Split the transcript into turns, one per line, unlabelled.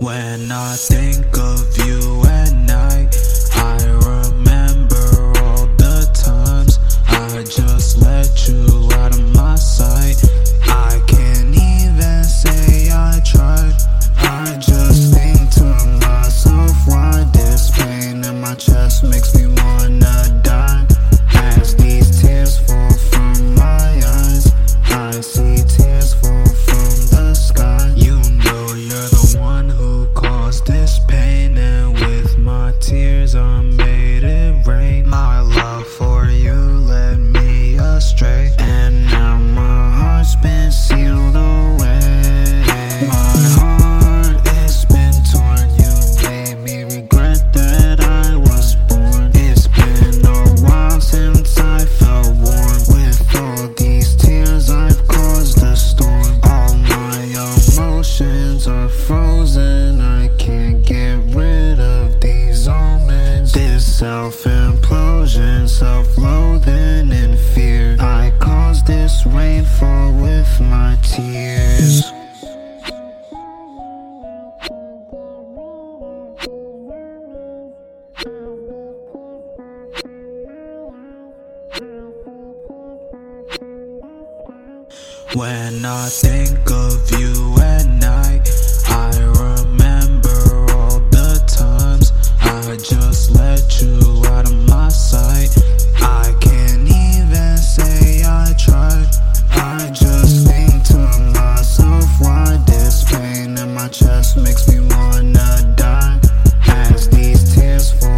When I think of you at night, I remember all the times I just let you out of my sight. I can't even say I tried. I just think to myself, why this pain in my chest makes me wanna die. As these tears fall from my eyes, I see tears fall from the sky. You know you're the one who caused this pain, and with my tears I made it rain. My love for you led me astray, and now my heart's been sealed away. My heart has been torn, you made me regret that I was born. It's been a while since I felt warm. With all these tears I've caused a storm. All my emotions are frozen, I can't get rid of these omens. This self-implosion, self-loathing and fear. I caused this rainfall with my tears. When I think of you at night, I remember all the times I just let you out of my sight. I can't even say I tried. I just think to myself, why this pain in my chest makes me wanna die. As these tears fall